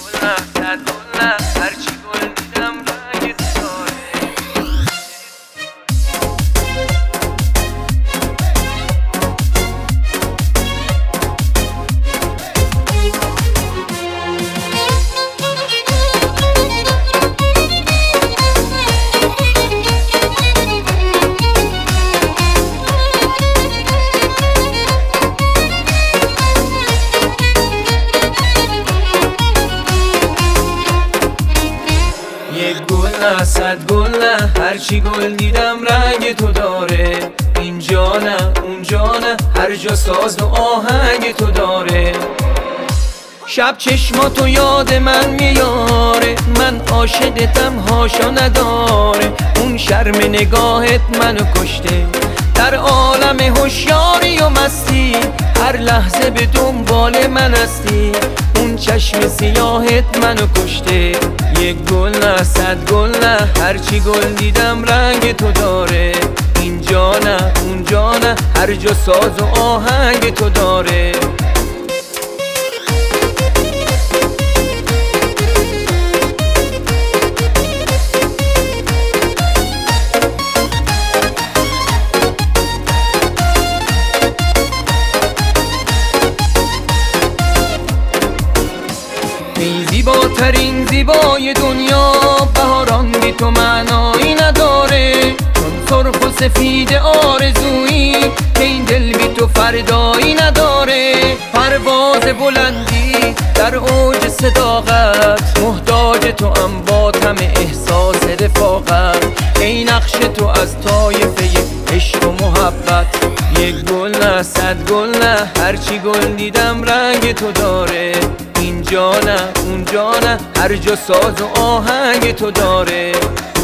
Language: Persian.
گل نه صد گل نه هرچی گل دیدم رنگ تو داره. یک گل نه صد گل نه هرچی گل دیدم رنگ تو داره. اینجا نه اونجا نه هر جا ساز و آهنگ تو داره. شب چشماتو یاد من میاره، من عاشقتم هاشا نداره. اون شرم نگاهت منو کشته، در عالم هوشیاری و مستی هر لحظه به دنبال من هستی. اون چشم سیاهت منو کشته. یک گل نه صد گل نه هرچی گل دیدم رنگ تو داره. اینجا نه اونجا نه هر جا ساز و آهنگ تو داره. ای زیباترین زیبای دنیا، بهاران بی تو معنایی نداره. چون سرخ و سفید آرزویی که این دل بی تو فردایی نداره. پرواز بلندی در اوج صداقت، محتاج تو ام با طمع احساس رفاقت. ای نقش تو از طایفه عشق و محبت. یک گل نه صد گل نه هرچی گل دیدم رنگ تو داره. اینجا نه اونجا نه هر جا ساز و آهنگ تو داره.